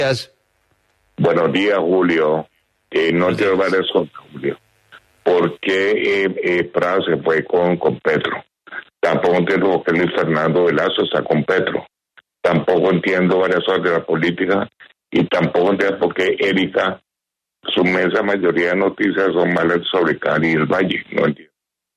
días. Buenos días, Julio. No quiero dar eso, Julio. ¿Por qué Prada se fue con Petro? Tampoco entiendo por qué Luis Fernando Velasco está con Petro. Tampoco entiendo varias cosas de la política y tampoco entiendo por qué Erika, su inmensa mayoría de noticias son malas sobre Cali y el Valle. No entiendo.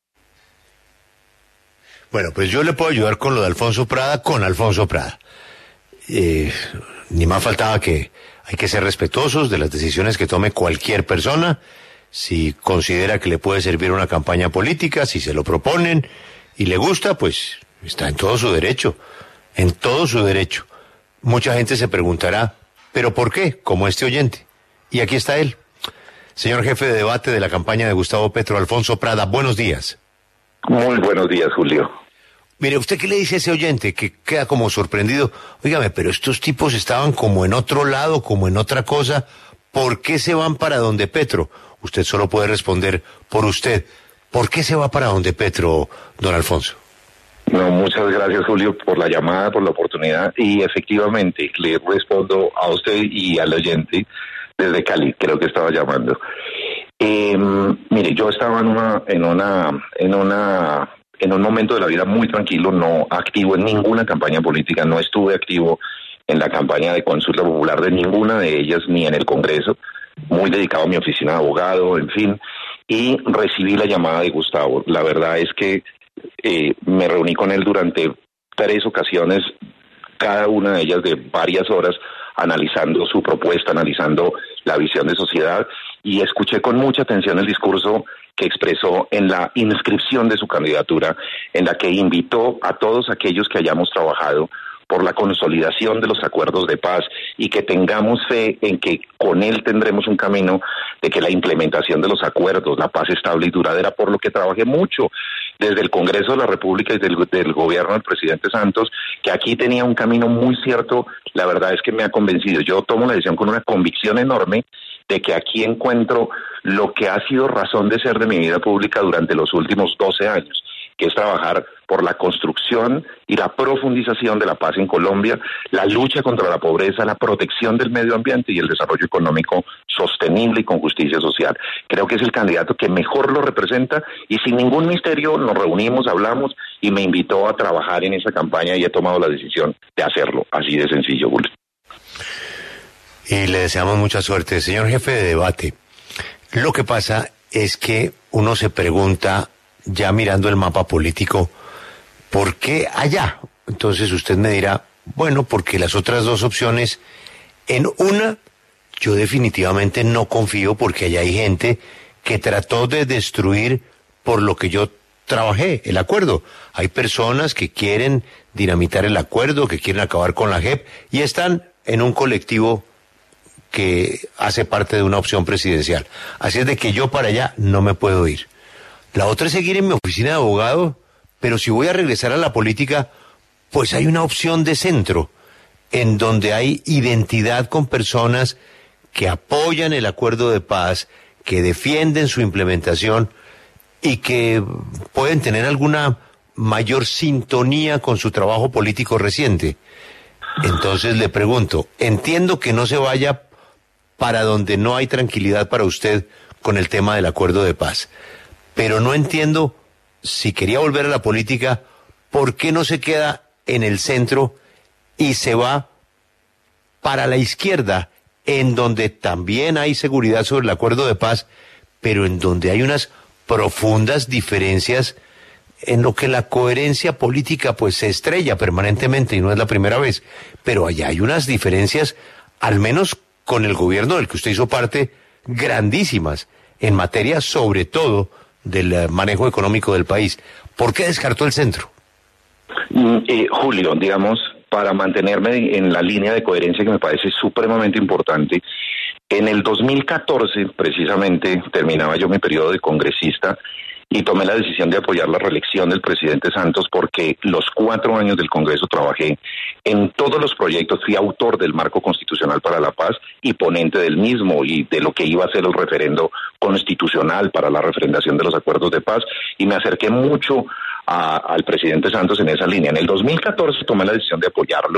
Bueno, pues yo le puedo ayudar con lo de Alfonso Prada, con Alfonso Prada. Ni más faltaba que hay que ser respetuosos de las decisiones que tome cualquier persona. Si considera que le puede servir una campaña política, si se lo proponen y le gusta, pues está en todo su derecho, en todo su derecho. Mucha gente se preguntará, ¿pero por qué? Como este oyente. Y aquí está él. Señor jefe de debate de la campaña de Gustavo Petro, Alfonso Prada, buenos días. Muy buenos días, Julio. Mire, ¿usted qué le dice a ese oyente que queda como sorprendido? Óigame, pero estos tipos estaban como en otro lado, como en otra cosa. ¿Por qué se van para donde Petro? Usted solo puede responder por usted. ¿Por qué se va para donde Petro, don Alfonso? No, muchas gracias, Julio, por la llamada, por la oportunidad. Y efectivamente, le respondo a usted y al oyente desde Cali, creo que estaba llamando. Mire, yo estaba en un momento de la vida muy tranquilo, no activo en ninguna campaña política, no estuve activo en la campaña de consulta popular de ninguna de ellas, ni en el Congreso, muy dedicado a mi oficina de abogado, en fin, y recibí la llamada de Gustavo. La verdad es que me reuní con él durante 3 ocasiones, cada una de ellas de varias horas, analizando su propuesta, analizando la visión de sociedad, y escuché con mucha atención el discurso que expresó en la inscripción de su candidatura, en la que invitó a todos aquellos que hayamos trabajado por la consolidación de los acuerdos de paz y que tengamos fe en que con él tendremos un camino de que la implementación de los acuerdos, la paz estable y duradera, por lo que trabajé mucho desde el Congreso de la República y del gobierno del presidente Santos, que aquí tenía un camino muy cierto. La verdad es que me ha convencido. Yo tomo la decisión con una convicción enorme de que aquí encuentro lo que ha sido razón de ser de mi vida pública durante los últimos 12 años, que es trabajar por la construcción y la profundización de la paz en Colombia, la lucha contra la pobreza, la protección del medio ambiente y el desarrollo económico sostenible y con justicia social. Creo que es el candidato que mejor lo representa y sin ningún misterio nos reunimos, hablamos y me invitó a trabajar en esa campaña y he tomado la decisión de hacerlo. Así de sencillo, Julio. Y le deseamos mucha suerte. Señor jefe de debate, lo que pasa es que uno se pregunta, ya mirando el mapa político, ¿por qué allá? Entonces usted me dirá, bueno, porque las otras 2 opciones, en una, yo definitivamente no confío porque allá hay gente que trató de destruir por lo que yo trabajé, el acuerdo. Hay personas que quieren dinamitar el acuerdo, que quieren acabar con la JEP y están en un colectivo que hace parte de una opción presidencial. Así es de que yo para allá no me puedo ir. La otra es seguir en mi oficina de abogado, pero si voy a regresar a la política, pues hay una opción de centro, en donde hay identidad con personas que apoyan el acuerdo de paz, que defienden su implementación y que pueden tener alguna mayor sintonía con su trabajo político reciente. Entonces le pregunto, entiendo que no se vaya para donde no hay tranquilidad para usted con el tema del acuerdo de paz, pero no entiendo, si quería volver a la política, ¿por qué no se queda en el centro y se va para la izquierda, en donde también hay seguridad sobre el acuerdo de paz, pero en donde hay unas profundas diferencias en lo que la coherencia política pues se estrella permanentemente y no es la primera vez, pero allá hay unas diferencias, al menos con el gobierno del que usted hizo parte, grandísimas, en materia sobre todo del manejo económico del país. ¿Por qué descartó el centro? Julio, digamos, para mantenerme en la línea de coherencia que me parece supremamente importante, en el 2014, precisamente, terminaba yo mi periodo de congresista y tomé la decisión de apoyar la reelección del presidente Santos porque los 4 años del Congreso trabajé en todos los proyectos, fui autor del Marco Constitucional para la Paz y ponente del mismo y de lo que iba a ser el referendo constitucional para la refrendación de los acuerdos de paz y me acerqué mucho al presidente Santos en esa línea. En el 2014 tomé la decisión de apoyarlo,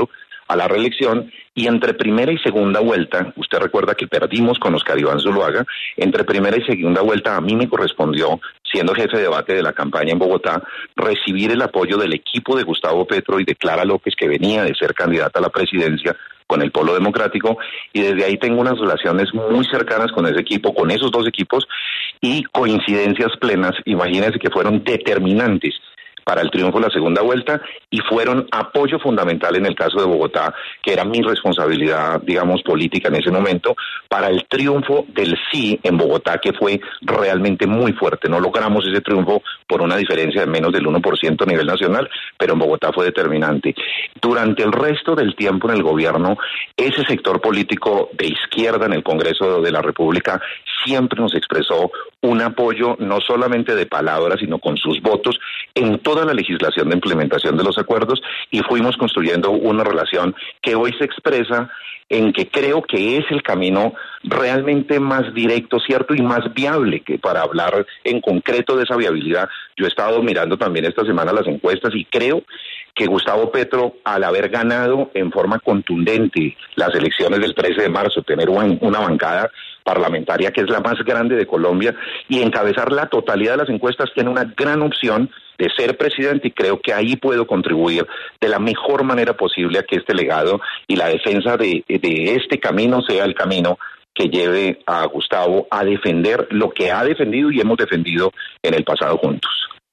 a la reelección, y entre primera y segunda vuelta, usted recuerda que perdimos con Oscar Iván Zuluaga, entre primera y segunda vuelta a mí me correspondió, siendo jefe de debate de la campaña en Bogotá, recibir el apoyo del equipo de Gustavo Petro y de Clara López, que venía de ser candidata a la presidencia con el Polo Democrático, y desde ahí tengo unas relaciones muy cercanas con ese equipo, con esos dos equipos, y coincidencias plenas, imagínense que fueron determinantes para el triunfo de la segunda vuelta y fueron apoyo fundamental en el caso de Bogotá, que era mi responsabilidad, digamos, política en ese momento, para el triunfo del sí en Bogotá, que fue realmente muy fuerte. No logramos ese triunfo por una diferencia de menos del 1% a nivel nacional, pero en Bogotá fue determinante. Durante el resto del tiempo en el gobierno, ese sector político de izquierda en el Congreso de la República siempre nos expresó un apoyo no solamente de palabras, sino con sus votos en toda la legislación de implementación de los acuerdos, y fuimos construyendo una relación que hoy se expresa en que creo que es el camino realmente más directo, cierto, y más viable, que para hablar en concreto de esa viabilidad. Yo he estado mirando también esta semana las encuestas y creo que Gustavo Petro, al haber ganado en forma contundente las elecciones del 13 de marzo, tener una bancada parlamentaria que es la más grande de Colombia y encabezar la totalidad de las encuestas, tiene una gran opción de ser presidente, y creo que ahí puedo contribuir de la mejor manera posible a que este legado y la defensa de este camino sea el camino que lleve a Gustavo a defender lo que ha defendido y hemos defendido en el pasado juntos.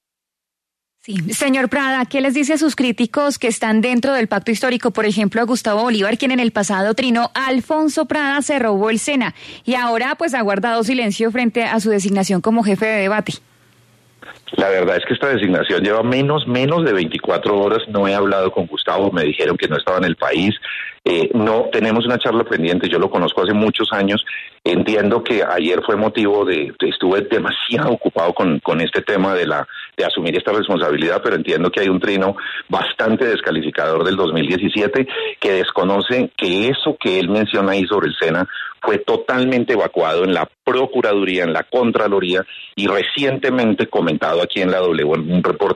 Sí, señor Prada, ¿qué les dice a sus críticos que están dentro del pacto histórico? Por ejemplo, a Gustavo Bolívar, quien en el pasado trinó a Alfonso Prada, se robó el SENA y ahora pues ha guardado silencio frente a su designación como jefe de debate. La verdad es que esta designación lleva menos de 24 horas, no he hablado con Gustavo, me dijeron que no estaba en el país, no tenemos una charla pendiente, yo lo conozco hace muchos años, entiendo que ayer fue motivo estuve demasiado ocupado con este tema de asumir esta responsabilidad, pero entiendo que hay un trino bastante descalificador del 2017 que desconoce que eso que él menciona ahí sobre el SENA fue totalmente evacuado en la Procuraduría, en la Contraloría y recientemente comentado aquí en la W en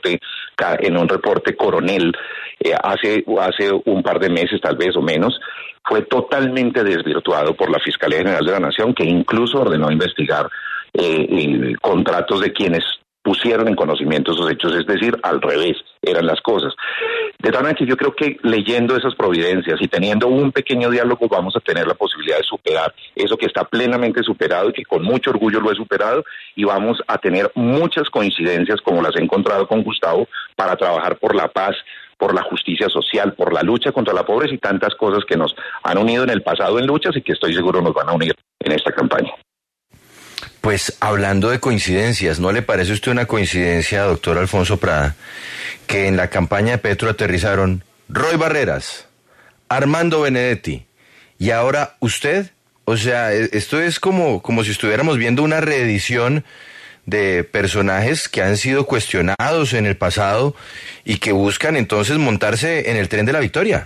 un reporte coronel hace un par de meses tal vez o menos, fue totalmente desvirtuado por la Fiscalía General de la Nación, que incluso ordenó investigar contratos de quienes pusieron en conocimiento esos hechos, es decir, al revés eran las cosas. De tal manera que yo creo que leyendo esas providencias y teniendo un pequeño diálogo vamos a tener la posibilidad de superar eso que está plenamente superado y que con mucho orgullo lo he superado, y vamos a tener muchas coincidencias como las he encontrado con Gustavo para trabajar por la paz, por la justicia social, por la lucha contra la pobreza y tantas cosas que nos han unido en el pasado en luchas y que estoy seguro nos van a unir en esta campaña. Pues hablando de coincidencias, ¿no le parece a usted una coincidencia, doctor Alfonso Prada, que en la campaña de Petro aterrizaron Roy Barreras, Armando Benedetti y ahora usted? O sea, esto es como si estuviéramos viendo una reedición de personajes que han sido cuestionados en el pasado y que buscan entonces montarse en el tren de la victoria.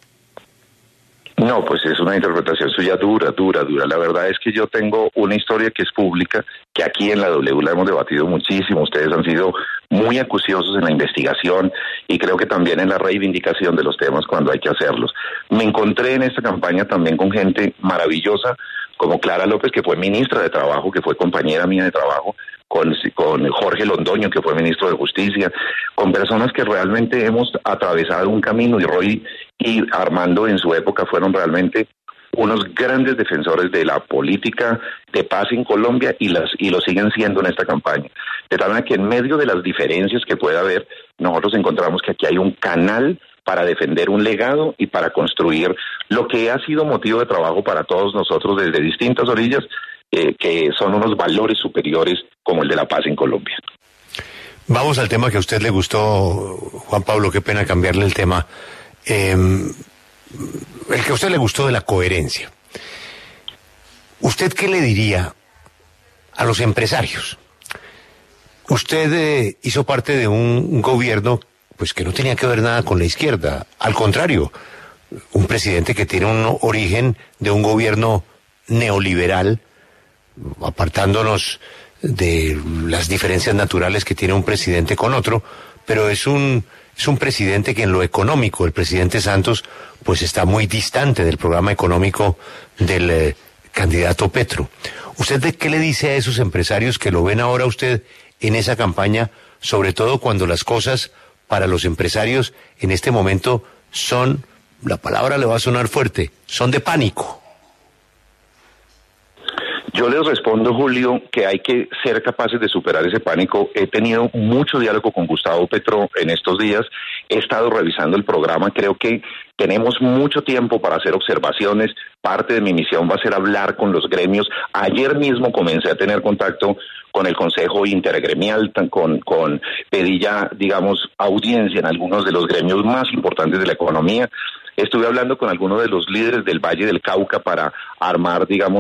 No, pues es una interpretación suya dura. La verdad es que yo tengo una historia que es pública, que aquí en la W la hemos debatido muchísimo. Ustedes han sido muy acuciosos en la investigación y creo que también en la reivindicación de los temas cuando hay que hacerlos. Me encontré en esta campaña también con gente maravillosa, como Clara López, que fue ministra de Trabajo, que fue compañera mía de trabajo, con Jorge Londoño, que fue ministro de Justicia, con personas que realmente hemos atravesado un camino, y Roy y Armando en su época fueron realmente unos grandes defensores de la política de paz en Colombia y lo siguen siendo en esta campaña. De tal manera que en medio de las diferencias que pueda haber, nosotros encontramos que aquí hay un canal para defender un legado y para construir lo que ha sido motivo de trabajo para todos nosotros desde distintas orillas, que son unos valores superiores como el de la paz en Colombia. Vamos al tema que a usted le gustó, Juan Pablo, qué pena cambiarle el tema. El que a usted le gustó de la coherencia. ¿Usted qué le diría a los empresarios? Usted hizo parte de un gobierno pues que no tenía que ver nada con la izquierda. Al contrario, un presidente que tiene un origen de un gobierno neoliberal, apartándonos de las diferencias naturales que tiene un presidente con otro, pero es un es un presidente que en lo económico, el presidente Santos, pues está muy distante del programa económico del candidato Petro. ¿Usted qué le dice a esos empresarios que lo ven ahora a usted en esa campaña, sobre todo cuando las cosas para los empresarios en este momento son, la palabra le va a sonar fuerte, son de pánico? Yo les respondo, Julio, que hay que ser capaces de superar ese pánico. He tenido mucho diálogo con Gustavo Petro en estos días. He estado revisando el programa. Creo que tenemos mucho tiempo para hacer observaciones. Parte de mi misión va a ser hablar con los gremios. Ayer mismo comencé a tener contacto con el Consejo Intergremial, pedí ya, digamos, audiencia en algunos de los gremios más importantes de la economía. Estuve hablando con algunos de los líderes del Valle del Cauca para armar, digamos,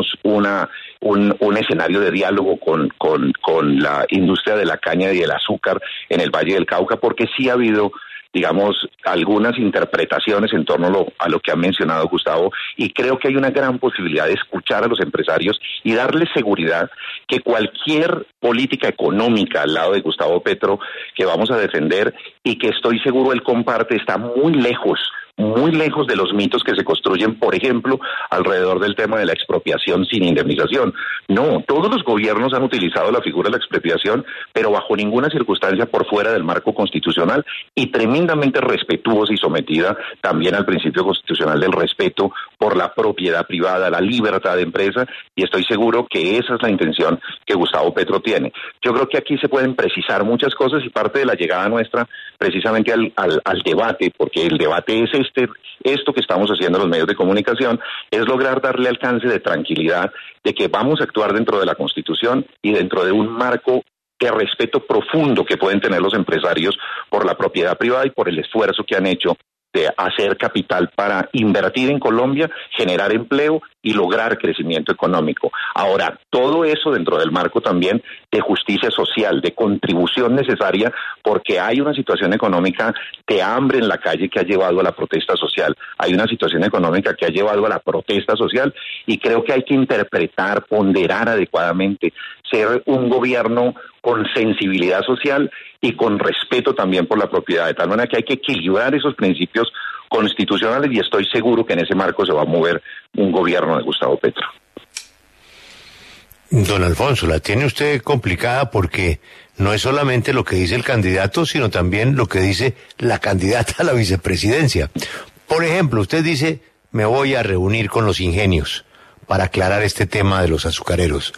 un escenario de diálogo con la industria de la caña y el azúcar en el Valle del Cauca, porque sí ha habido, digamos, algunas interpretaciones en torno a lo que ha mencionado Gustavo, y creo que hay una gran posibilidad de escuchar a los empresarios y darles seguridad que cualquier política económica al lado de Gustavo Petro que vamos a defender y que estoy seguro él comparte está muy lejos de los mitos que se construyen, por ejemplo, alrededor del tema de la expropiación sin indemnización. No, todos los gobiernos han utilizado la figura de la expropiación, pero bajo ninguna circunstancia por fuera del marco constitucional, y tremendamente respetuosa y sometida también al principio constitucional del respeto por la propiedad privada, la libertad de empresa, y estoy seguro que esa es la intención que Gustavo Petro tiene. Yo creo que aquí se pueden precisar muchas cosas, y parte de la llegada nuestra precisamente al debate, porque el debate es esto que estamos haciendo en los medios de comunicación, es lograr darle alcance de tranquilidad de que vamos a actuar dentro de la Constitución y dentro de un marco de respeto profundo que pueden tener los empresarios por la propiedad privada y por el esfuerzo que han hecho de hacer capital para invertir en Colombia, generar empleo y lograr crecimiento económico. Ahora, todo eso dentro del marco también de justicia social, de contribución necesaria, porque hay una situación económica de hambre en la calle que ha llevado a la protesta social. Hay una situación económica que ha llevado a la protesta social, y creo que hay que interpretar, ponderar adecuadamente, ser un gobierno con sensibilidad social y con respeto también por la propiedad, de tal manera que hay que equilibrar esos principios constitucionales, y estoy seguro que en ese marco se va a mover un gobierno de Gustavo Petro. Don Alfonso, la tiene usted complicada, porque no es solamente lo que dice el candidato, sino también lo que dice la candidata a la vicepresidencia. Por ejemplo, usted dice, me voy a reunir con los ingenios para aclarar este tema de los azucareros.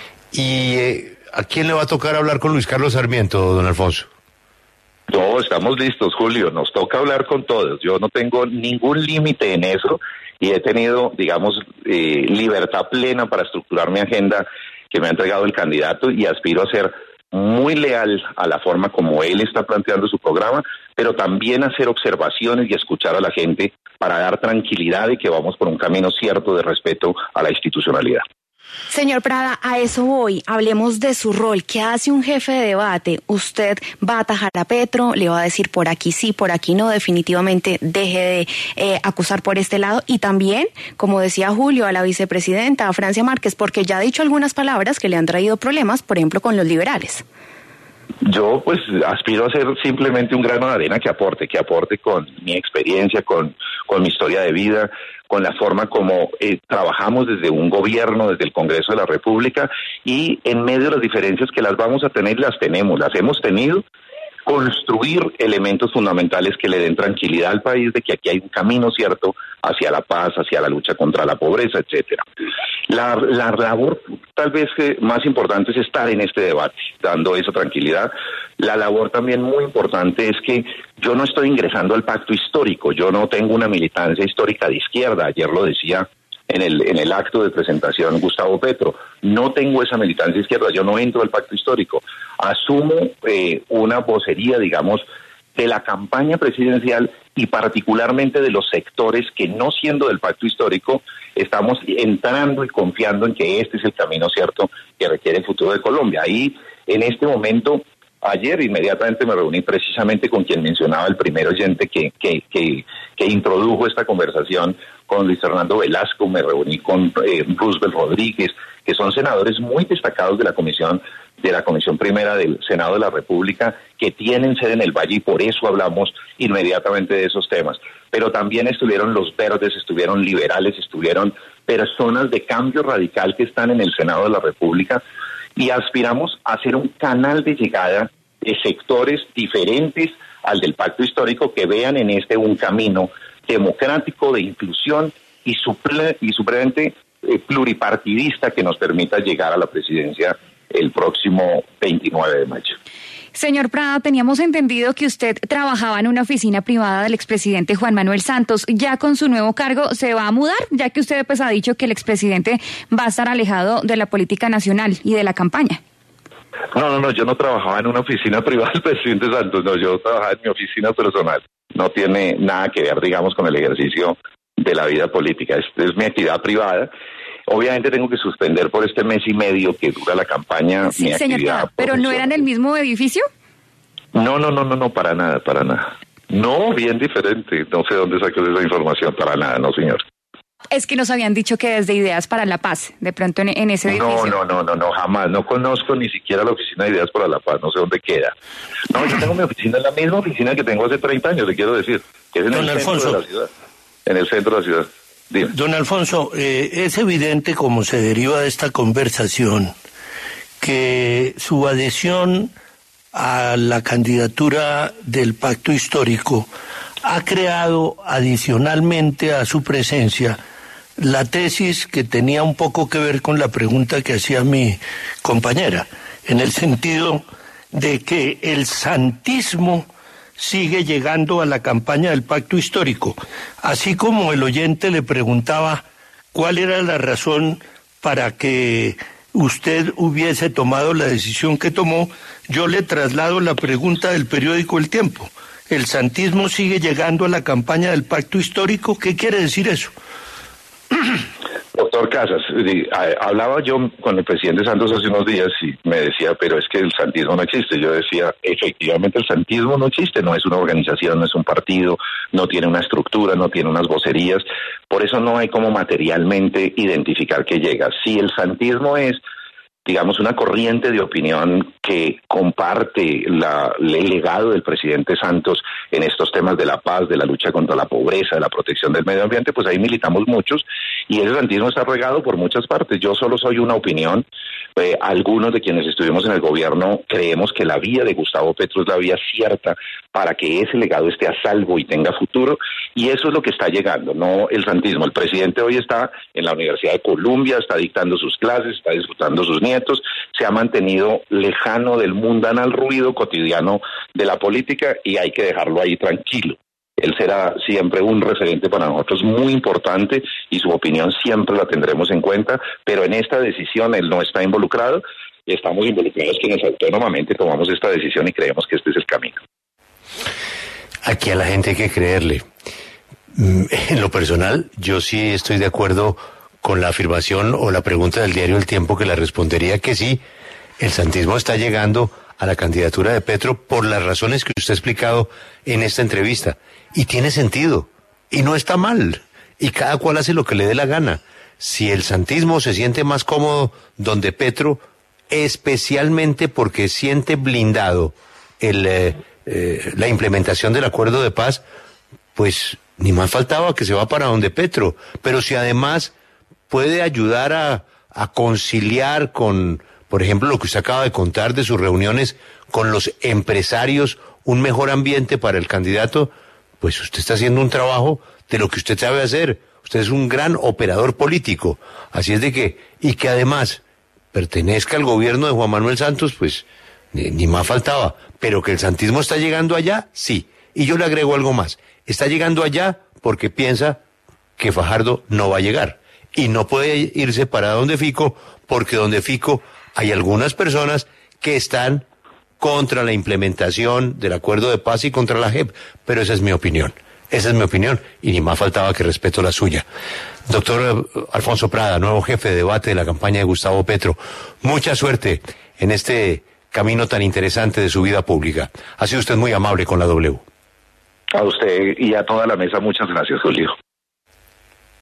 Y ¿a quién le va a tocar hablar con Luis Carlos Sarmiento, don Alfonso? No, estamos listos, Julio, nos toca hablar con todos. Yo no tengo ningún límite en eso, y he tenido, digamos, libertad plena para estructurar mi agenda que me ha entregado el candidato, y aspiro a ser muy leal a la forma como él está planteando su programa, pero también hacer observaciones y escuchar a la gente para dar tranquilidad de que vamos por un camino cierto de respeto a la institucionalidad. Señor Prada, a eso voy. Hablemos de su rol. ¿Qué hace un jefe de debate? ¿Usted va a atajar a Petro? ¿Le va a decir por aquí sí, por aquí no? Definitivamente deje de acusar por este lado. Y también, como decía Julio, a la vicepresidenta, a Francia Márquez, porque ya ha dicho algunas palabras que le han traído problemas, por ejemplo, con los liberales. Yo pues aspiro a ser simplemente un grano de arena que aporte con mi experiencia, con mi historia de vida, con la forma como trabajamos desde un gobierno, desde el Congreso de la República, y en medio de las diferencias que las vamos a tener, las hemos tenido, construir elementos fundamentales que le den tranquilidad al país de que aquí hay un camino cierto hacia la paz, hacia la lucha contra la pobreza, etcétera. La labor tal vez más importante es estar en este debate, dando esa tranquilidad. La labor también muy importante es que yo no estoy ingresando al pacto histórico, yo no tengo una militancia histórica de izquierda, ayer lo decía en el acto de presentación Gustavo Petro, no tengo esa militancia izquierda, yo no entro al pacto histórico, asumo una vocería, digamos, de la campaña presidencial y particularmente de los sectores que, no siendo del pacto histórico, estamos entrando y confiando en que este es el camino cierto que requiere el futuro de Colombia. Ahí, en este momento, Ayer inmediatamente me reuní precisamente con quien mencionaba el primer oyente que introdujo esta conversación, con Luis Fernando Velasco, me reuní con Roosevelt Rodríguez, que son senadores muy destacados de la Comisión Primera del Senado de la República, que tienen sede en el Valle, y por eso hablamos inmediatamente de esos temas. Pero también estuvieron los verdes, estuvieron liberales, estuvieron personas de cambio radical que están en el Senado de la República, y aspiramos a hacer un canal de llegada de sectores diferentes al del pacto histórico, que vean en este un camino democrático de inclusión y supremamente pluripartidista que nos permita llegar a la presidencia el próximo 29 de mayo. Señor Prada, teníamos entendido que usted trabajaba en una oficina privada del expresidente Juan Manuel Santos. ¿Ya con su nuevo cargo se va a mudar? Ya que usted pues ha dicho que el expresidente va a estar alejado de la política nacional y de la campaña. No, yo no trabajaba en una oficina privada del presidente Santos, no, yo trabajaba en mi oficina personal. No tiene nada que ver, digamos, con el ejercicio de la vida política. Es mi actividad privada. Obviamente tengo que suspender por este mes y medio que dura la campaña. Sí, señor Prada, ¿pero no era en el mismo edificio? No, para nada. No, bien diferente. No sé dónde sacas esa información, para nada, no, señor. Es que nos habían dicho que desde Ideas para la Paz, de pronto en ese edificio. No, jamás. No conozco ni siquiera la oficina de Ideas para la Paz, no sé dónde queda. No, yo tengo mi oficina, en la misma oficina que tengo hace 30 años, le quiero decir, que es en el centro de la ciudad. En el centro de la ciudad. Dime. Don Alfonso, es evidente, como se deriva de esta conversación, que su adhesión a la candidatura del pacto histórico ha creado adicionalmente a su presencia la tesis que tenía un poco que ver con la pregunta que hacía mi compañera, en el sentido de que el santismo sigue llegando a la campaña del pacto histórico, así como el oyente le preguntaba cuál era la razón para que usted hubiese tomado la decisión que tomó. Yo le traslado la pregunta del periódico El Tiempo. ¿El santismo sigue llegando a la campaña del pacto histórico? ¿Qué quiere decir eso? Doctor Casas, hablaba yo con el presidente Santos hace unos días y me decía, pero es que el santismo no existe. Yo decía, efectivamente el santismo no existe, no es una organización, no es un partido, no tiene una estructura, no tiene unas vocerías, por eso no hay como materialmente identificar que llega. Si el santismo es, digamos, una corriente de opinión que comparte el legado del presidente Santos en estos temas de la paz, de la lucha contra la pobreza, de la protección del medio ambiente, pues ahí militamos muchos y ese santismo está regado por muchas partes. Yo solo soy una opinión. Algunos de quienes estuvimos en el gobierno creemos que la vía de Gustavo Petro es la vía cierta para que ese legado esté a salvo y tenga futuro, y eso es lo que está llegando, no el santismo. El presidente hoy está en la Universidad de Columbia, está dictando sus clases, está disfrutando sus nietos, se ha mantenido lejano del mundanal ruido cotidiano de la política y hay que dejarlo ahí tranquilo. Él será siempre un referente para nosotros muy importante y su opinión siempre la tendremos en cuenta, pero en esta decisión él no está involucrado, estamos involucrados quienes autónomamente tomamos esta decisión y creemos que este es el camino. Aquí a la gente hay que creerle. En lo personal, yo sí estoy de acuerdo con la afirmación o la pregunta del diario El Tiempo, que la respondería que sí, el santismo está llegando a la candidatura de Petro por las razones que usted ha explicado en esta entrevista. Y tiene sentido, y no está mal, y cada cual hace lo que le dé la gana. Si el santismo se siente más cómodo donde Petro, especialmente porque siente blindado la implementación del acuerdo de paz, pues ni más faltaba que se va para donde Petro. Pero si además puede ayudar a conciliar con, por ejemplo, lo que usted acaba de contar de sus reuniones con los empresarios, un mejor ambiente para el candidato, pues usted está haciendo un trabajo de lo que usted sabe hacer. Usted es un gran operador político. Así es de que, y que además pertenezca al gobierno de Juan Manuel Santos, pues ni más faltaba. Pero que el santismo está llegando allá, sí. Y yo le agrego algo más. Está llegando allá porque piensa que Fajardo no va a llegar. Y no puede irse para donde Fico, porque donde Fico hay algunas personas que están contra la implementación del acuerdo de paz y contra la JEP. Pero esa es mi opinión. Esa es mi opinión y ni más faltaba que respeto la suya. Doctor Alfonso Prada, nuevo jefe de debate de la campaña de Gustavo Petro. Mucha suerte en este camino tan interesante de su vida pública. Ha sido usted muy amable con la W. A usted y a toda la mesa, muchas gracias, Julio.